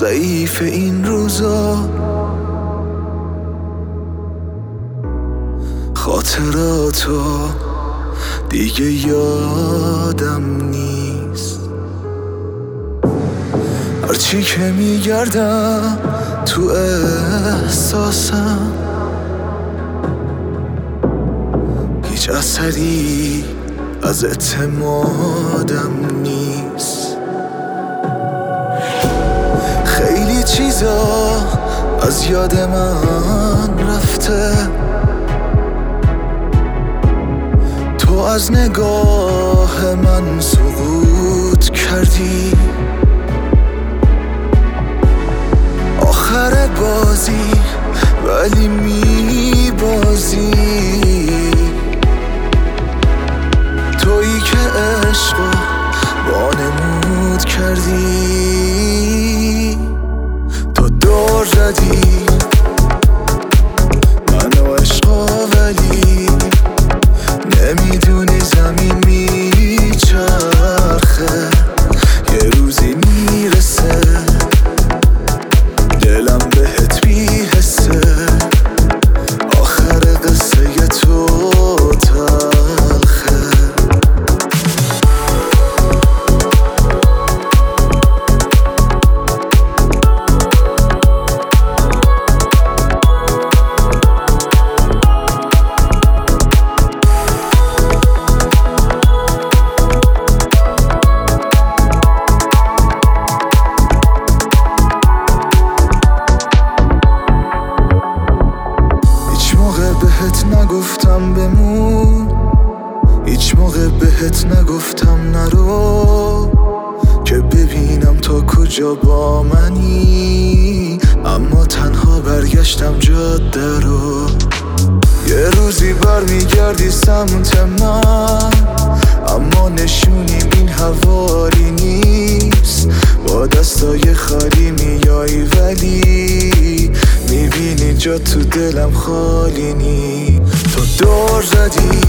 ضعیف این روزا، خاطراتو دیگه یادم نیست. هرچی که میگردم تو احساسم، هیچ اثری از اعتمادم نیست. خیلی چیزا از یاد من رفته، تو از نگاه من سقوط کردی. آخر بازی ولی میبازی، تویی که عشقو وانمود کردی. تو دور زدی منو عشقا، ولی نمیدونی زمین میچرخه، یه روزی میرسه دلم بهت بیحسه. آخر قصه تو تلخه. بهت نگفتم بمون، هیچ موقع بهت نگفتم نرو، که ببینم تا کجا با منی. اما تنها برگشتم جاده رو. یه روزی برمیگردی سمت من، اما نشونیم این حوالی نیست. با دستای خالی میایی ولی میبینی جا تو دلم خالی نی. تو دور زدی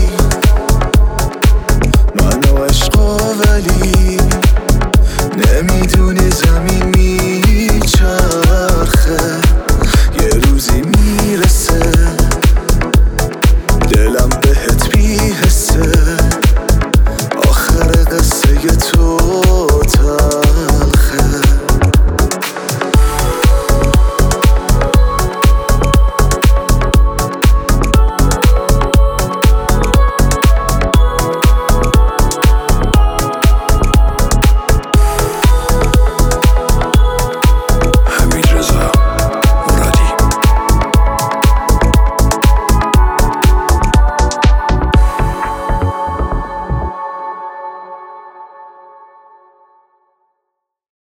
منو عشقا، ولی نمیدونی زمین